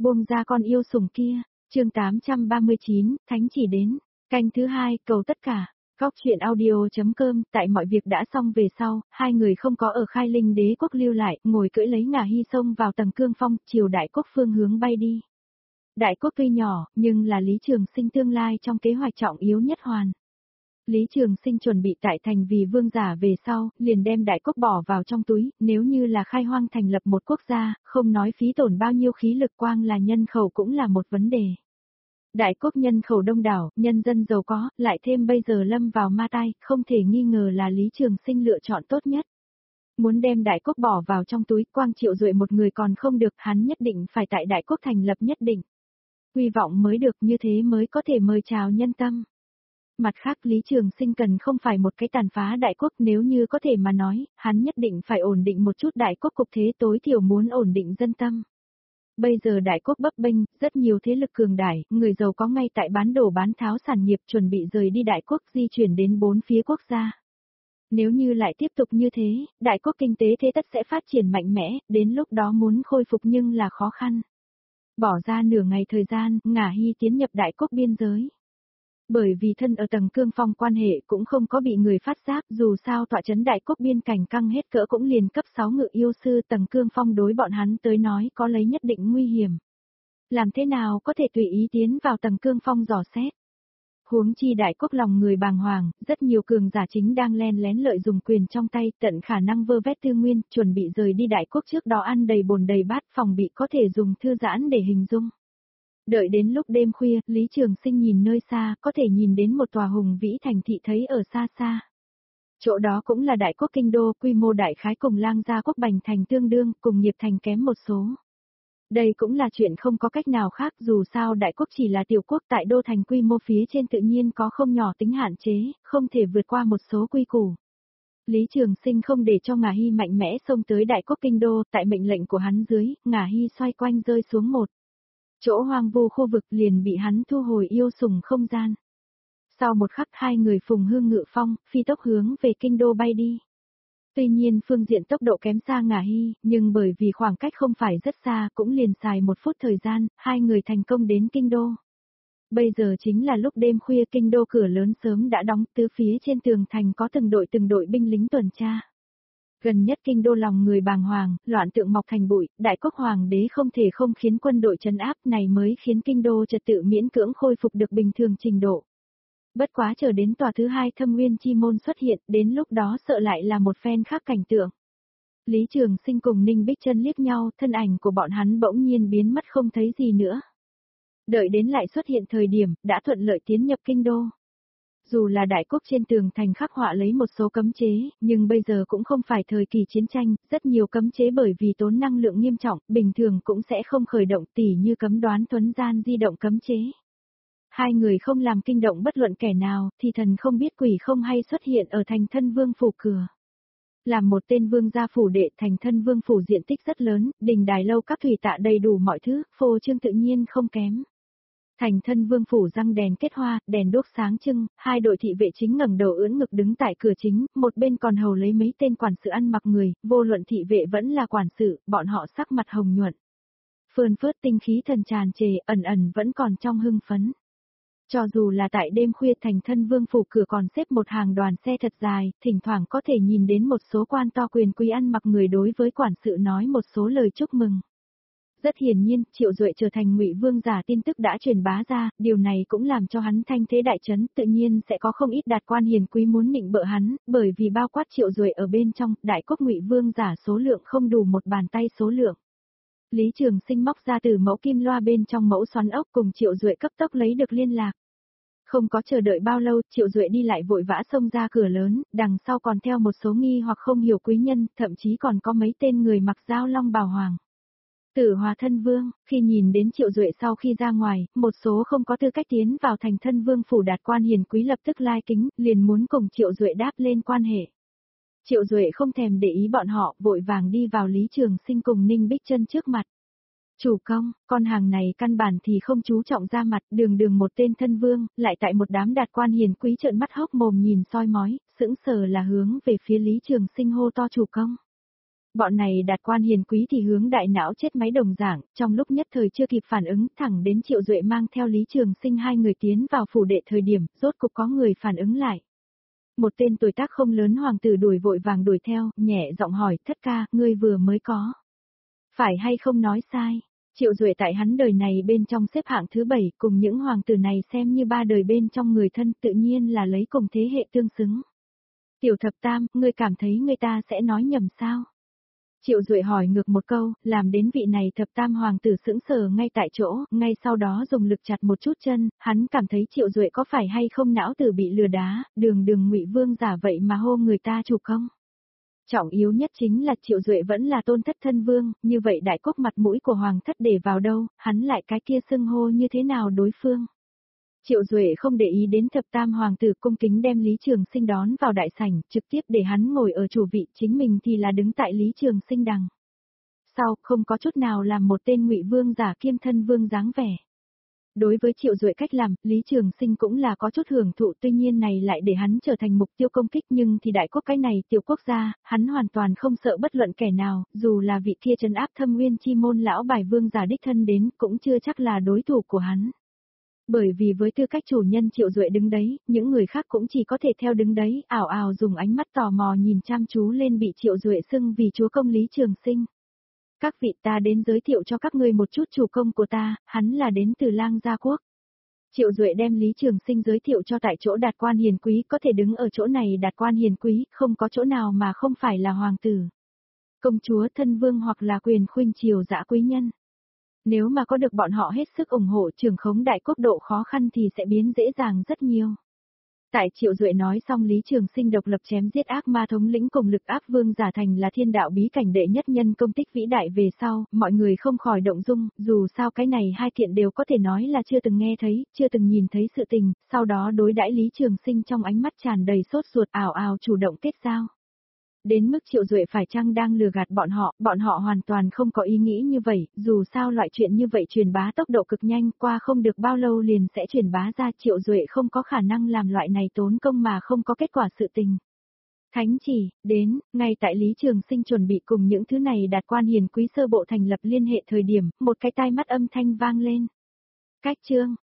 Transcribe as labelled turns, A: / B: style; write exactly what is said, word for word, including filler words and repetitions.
A: Buông ra con yêu sủng kia, chương tám trăm ba mươi chín, Thánh chỉ đến, canh thứ hai, cầu tất cả. Góc chuyện audio.com, tại mọi việc đã xong về sau, hai người không có ở Khai Linh Đế quốc lưu lại, ngồi cưỡi lấy ngà hy sông vào tầng cương phong, chiều đại quốc phương hướng bay đi. Đại quốc tuy nhỏ, nhưng là Lý Trường Sinh tương lai trong kế hoạch trọng yếu nhất hoàn. Lý Trường Sinh chuẩn bị tại thành vì vương giả về sau, liền đem đại quốc bỏ vào trong túi, nếu như là khai hoang thành lập một quốc gia, không nói phí tổn bao nhiêu khí lực quang là nhân khẩu cũng là một vấn đề. Đại quốc nhân khẩu đông đảo, nhân dân giàu có, lại thêm bây giờ lâm vào ma tai, không thể nghi ngờ là Lý Trường Sinh lựa chọn tốt nhất. Muốn đem đại quốc bỏ vào trong túi, quang Triệu Duệ một người còn không được, hắn nhất định phải tại đại quốc thành lập nhất định. Hy vọng mới được, như thế mới có thể mời chào nhân tâm. Mặt khác Lý Trường Sinh cần không phải một cái tàn phá đại quốc, nếu như có thể mà nói, hắn nhất định phải ổn định một chút đại quốc cục thế, tối thiểu muốn ổn định dân tâm. Bây giờ đại quốc bấp bênh, rất nhiều thế lực cường đại, người giàu có ngay tại bán đổ bán tháo sản nghiệp chuẩn bị rời đi đại quốc di chuyển đến bốn phía quốc gia. Nếu như lại tiếp tục như thế, đại quốc kinh tế thế tất sẽ phát triển mạnh mẽ, đến lúc đó muốn khôi phục nhưng là khó khăn. Bỏ ra nửa ngày thời gian, Ngả Hy tiến nhập đại quốc biên giới. Bởi vì thân ở tầng cương phong quan hệ cũng không có bị người phát giác, dù sao tọa trấn đại quốc biên cảnh căng hết cỡ cũng liền cấp sáu ngự yêu sư, tầng cương phong đối bọn hắn tới nói có lấy nhất định nguy hiểm. Làm thế nào có thể tùy ý tiến vào tầng cương phong dò xét. Huống chi đại quốc lòng người bàng hoàng, rất nhiều cường giả chính đang len lén lợi dùng quyền trong tay, tận khả năng vơ vét tư nguyên, chuẩn bị rời đi đại quốc trước đó ăn đầy bồn đầy bát, phòng bị có thể dùng thư giãn để hình dung. Đợi đến lúc đêm khuya, Lý Trường Sinh nhìn nơi xa, có thể nhìn đến một tòa hùng vĩ thành thị thấy ở xa xa. Chỗ đó cũng là đại quốc kinh đô, quy mô đại khái cùng Lang Gia quốc Bành thành tương đương, cùng Nghiệp thành kém một số. Đây cũng là chuyện không có cách nào khác, dù sao đại quốc chỉ là tiểu quốc, tại đô thành quy mô phía trên tự nhiên có không nhỏ tính hạn chế, không thể vượt qua một số quy củ. Lý Trường Sinh không để cho Ngà Hy mạnh mẽ xông tới đại quốc kinh đô, tại mệnh lệnh của hắn dưới, Ngà Hy xoay quanh rơi xuống một chỗ hoang vu khu vực, liền bị hắn thu hồi yêu sủng không gian. Sau một khắc hai người phùng hương ngự phong, phi tốc hướng về kinh đô bay đi. Tuy nhiên phương diện tốc độ kém xa Ngà Hy, nhưng bởi vì khoảng cách không phải rất xa, cũng liền xài một phút thời gian, hai người thành công đến kinh đô. Bây giờ chính là lúc đêm khuya, kinh đô cửa lớn sớm đã đóng, tứ phía trên tường thành có từng đội từng đội binh lính tuần tra. Gần nhất kinh đô lòng người bàng hoàng, loạn tượng mọc thành bụi, đại quốc hoàng đế không thể không khiến quân đội trấn áp, này mới khiến kinh đô trật tự miễn cưỡng khôi phục được bình thường trình độ. Bất quá chờ đến tòa thứ hai Thâm Nguyên chi môn xuất hiện, đến lúc đó sợ lại là một phen khác cảnh tượng. Lý Trường Sinh cùng Ninh Bích Chân liếc nhau, thân ảnh của bọn hắn bỗng nhiên biến mất không thấy gì nữa. Đợi đến lại xuất hiện thời điểm, đã thuận lợi tiến nhập kinh đô. Dù là đại quốc trên tường thành khắc họa lấy một số cấm chế, nhưng bây giờ cũng không phải thời kỳ chiến tranh, rất nhiều cấm chế bởi vì tốn năng lượng nghiêm trọng, bình thường cũng sẽ không khởi động, tỉ như cấm đoán tuấn gian di động cấm chế. Hai người không làm kinh động bất luận kẻ nào, thì thần không biết quỷ không hay xuất hiện ở thành thân vương phủ cửa. Làm một tên vương gia phủ đệ, thành thân vương phủ diện tích rất lớn, đình đài lâu các thủy tạ đầy đủ mọi thứ, phô trương tự nhiên không kém. Thành thân vương phủ răng đèn kết hoa, đèn đuốc sáng trưng, hai đội thị vệ chính ngẩng đầu ưỡn ngực đứng tại cửa chính, một bên còn hầu lấy mấy tên quản sự ăn mặc người, vô luận thị vệ vẫn là quản sự, bọn họ sắc mặt hồng nhuận. Phơn phớt tinh khí thần tràn trề, ẩn ẩn vẫn còn trong hưng phấn. Cho dù là tại đêm khuya, thành thân vương phủ cửa còn xếp một hàng đoàn xe thật dài, thỉnh thoảng có thể nhìn đến một số quan to quyền quý ăn mặc người đối với quản sự nói một số lời chúc mừng. Rất hiển nhiên, Triệu Duệ trở thành Ngụy Vương giả tin tức đã truyền bá ra, điều này cũng làm cho hắn thanh thế đại chấn, tự nhiên sẽ có không ít đạt quan hiền quý muốn nịnh bợ hắn, bởi vì bao quát Triệu Duệ ở bên trong, đại quốc Ngụy Vương giả số lượng không đủ một bàn tay số lượng. Lý Trường Sinh móc ra từ mẫu kim loa bên trong mẫu xoắn ốc cùng Triệu Duệ cấp tốc lấy được liên lạc. Không có chờ đợi bao lâu, Triệu Duệ đi lại vội vã xông ra cửa lớn, đằng sau còn theo một số nghi hoặc không hiểu quý nhân, thậm chí còn có mấy tên người mặc dao long bào hoàng. Tử Hòa thân vương, khi nhìn đến Triệu Duệ sau khi ra ngoài, một số không có tư cách tiến vào thành thân vương phủ đạt quan hiền quý lập tức lai kính, liền muốn cùng Triệu Duệ đáp lên quan hệ. Triệu Duệ không thèm để ý bọn họ, vội vàng đi vào Lý Trường Sinh cùng Ninh Bích Chân trước mặt. Chủ công, con hàng này căn bản thì không chú trọng ra mặt, đường đường một tên thân vương, lại tại một đám đạt quan hiền quý trợn mắt hốc mồm nhìn soi mói, sững sờ là hướng về phía Lý Trường Sinh hô to chủ công. Bọn này đạt quan hiền quý thì hướng đại não chết máy đồng dạng, trong lúc nhất thời chưa kịp phản ứng thẳng đến Triệu Duệ mang theo Lý Trường Sinh hai người tiến vào phủ đệ thời điểm, rốt cục có người phản ứng lại. Một tên tuổi tác không lớn hoàng tử đuổi vội vàng đuổi theo, nhẹ giọng hỏi, thất ca, ngươi vừa mới có. Phải hay không nói sai? Triệu Duệ tại hắn đời này bên trong xếp hạng thứ bảy, cùng những hoàng tử này xem như ba đời bên trong người thân, tự nhiên là lấy cùng thế hệ tương xứng. Tiểu thập tam, ngươi cảm thấy người ta sẽ nói nhầm sao? Triệu Duệ hỏi ngược một câu, làm đến vị này thập tam hoàng tử sững sờ ngay tại chỗ, ngay sau đó dùng lực chặt một chút chân, hắn cảm thấy Triệu Duệ có phải hay không não tử bị lừa đá, đường đường Ngụy Vương giả vậy mà hô người ta chủ công. Trọng yếu nhất chính là Triệu Duệ vẫn là tôn thất thân vương, như vậy đại quốc mặt mũi của hoàng thất để vào đâu, hắn lại cái kia xưng hô như thế nào đối phương. Triệu Duệ không để ý đến thập tam hoàng tử, cung kính đem Lý Trường Sinh đón vào đại sảnh, trực tiếp để hắn ngồi ở chủ vị, chính mình thì là đứng tại Lý Trường Sinh đằng sau, không có chút nào làm một tên Ngụy Vương giả kiêm thân vương dáng vẻ. Đối với Triệu Duệ cách làm, Lý Trường Sinh cũng là có chút hưởng thụ, tuy nhiên này lại để hắn trở thành mục tiêu công kích, nhưng thì đại quốc cái này tiểu quốc gia, hắn hoàn toàn không sợ bất luận kẻ nào, dù là vị kia trấn áp Thâm Nguyên chi môn lão bài vương giả đích thân đến, cũng chưa chắc là đối thủ của hắn. Bởi vì với tư cách chủ nhân Triệu Duệ đứng đấy, những người khác cũng chỉ có thể theo đứng đấy, ảo ảo dùng ánh mắt tò mò nhìn chăm chú lên bị Triệu Duệ xưng vì chúa công Lý Trường Sinh. Các vị, ta đến giới thiệu cho các ngươi một chút chủ công của ta, hắn là đến từ Lang Gia Quốc. Triệu Duệ đem Lý Trường Sinh giới thiệu cho tại chỗ đạt quan hiền quý, có thể đứng ở chỗ này đạt quan hiền quý, không có chỗ nào mà không phải là hoàng tử, công chúa, thân vương hoặc là quyền khuynh triều dã quý nhân. Nếu mà có được bọn họ hết sức ủng hộ trưởng khống đại quốc, độ khó khăn thì sẽ biến dễ dàng rất nhiều. Tại Triệu Duệ nói xong Lý Trường Sinh độc lập chém giết ác ma thống lĩnh cùng lực áp vương giả thành là thiên đạo bí cảnh đệ nhất nhân công tích vĩ đại về sau, mọi người không khỏi động dung, dù sao cái này hai kiện đều có thể nói là chưa từng nghe thấy, chưa từng nhìn thấy sự tình, sau đó đối đãi Lý Trường Sinh trong ánh mắt tràn đầy sốt ruột, ảo ảo chủ động kết giao. Đến mức Triệu Duệ phải chăng đang lừa gạt bọn họ, bọn họ hoàn toàn không có ý nghĩ như vậy, dù sao loại chuyện như vậy truyền bá tốc độ cực nhanh, qua không được bao lâu liền sẽ truyền bá ra, Triệu Duệ không có khả năng làm loại này tốn công mà không có kết quả sự tình. Thánh chỉ, đến, ngay tại Lý Trường Sinh chuẩn bị cùng những thứ này đạt quan hiền quý sơ bộ thành lập liên hệ thời điểm, một cái tai mắt âm thanh vang lên. Cách chương,